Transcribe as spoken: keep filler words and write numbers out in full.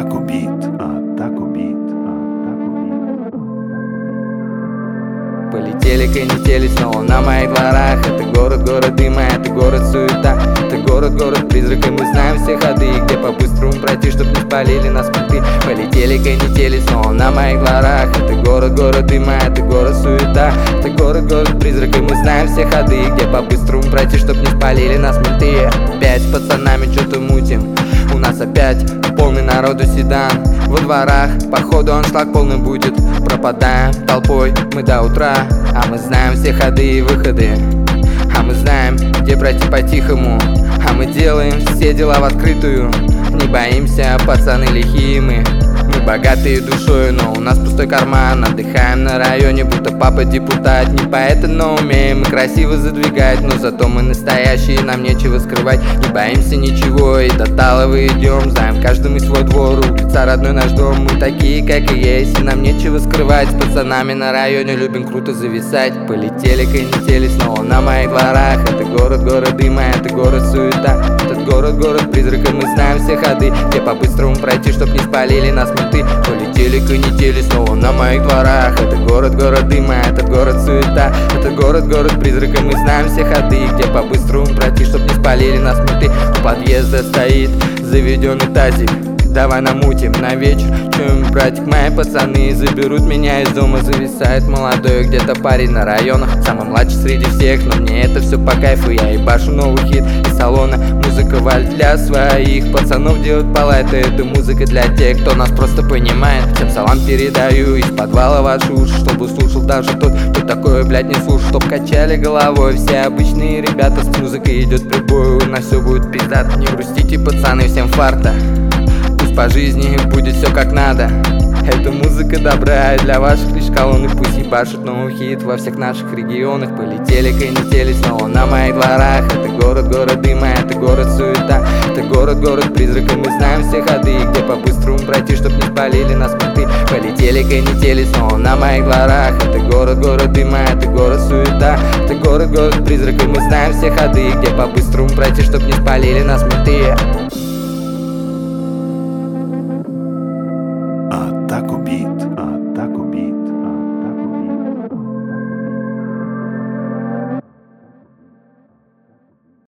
так убит, а так убит, а так убит. Полетели канители снова на моих дворах. Это город, город дыма, это город суета. Это город, город призрак, и мы знаем все ходы. Где по-быстрому пройти, чтоб не спалили нас менты. Полетели канители снова на моих дворах. Это город, город дыма, это город суета. Это город, город призрак, и мы знаем все ходы. Где по-быстрому пройти, чтоб не спалили нас менты. Опять с пацанами что-то мутим. У нас опять полный народу седан. Во дворах, походу аншлаг полный будет. Пропадаем толпой мы до утра. А мы знаем все ходы и выходы. А мы знаем, где пройти по-тихому. А мы делаем все дела в открытую. Не боимся, пацаны лихие мы. Мы богатые душой, но у нас пустой карман. Отдыхаем на районе, будто папа депутат. Не поэты, но умеем мы красиво задвигать. Но зато мы настоящие, нам нечего скрывать. Не боимся ничего и до Талова идем. Знаем каждый мы свой двор, улица родной наш дом. Мы такие, как и есть, и нам нечего скрывать. С пацанами на районе любим круто зависать. Полетели канители снова на моих дворах. Это город, город дыма, это город суета. Этот город, город призрак, и мы знаем все ходы. Где по-быстрому пройти, чтоб не спалили нас менты. Полетели канители снова на моих дворах. Это город, город дыма, этот город суета. Это город, город призрак, и мы знаем все ходы. Где по-быстрому пройти, чтоб не спалили нас менты. У подъезда стоит заведенный тазик. Давай намутим на вечер. Чуем, братик, мои пацаны заберут меня из дома. Зависает молодой где-то парень на районах. Самый младший среди всех, но мне это все по кайфу. Я ебашу новый хит из салона. Музыка валит для своих пацанов, делают балайты. Это музыка для тех, кто нас просто понимает. Всем салам передаю из подвала ваши уши, чтобы слушал даже тот, кто такое, блядь, не слушал. Чтоб качали головой все обычные ребята. С музыкой идет прибой, у нас все будет пиздато. Не грустите, пацаны, всем фарта. По жизни будет все как надо. Это музыка добра, и для ваших лишь колонны. Пусть ебашут новый хит во всех наших регионах. Полетели канители снова на моих дворах. Это город, город дыма, это город суета. Это город, город призрак, и мы знаем все ходы. Где по-быстрому пройти, чтоб не спалили нас менты. Полетели канители снова на моих дворах. Это город, город дыма, это город суета. Это город, город призрак, и мы знаем все ходы. Где по-быстрому пройти, чтоб не спалили нас менты.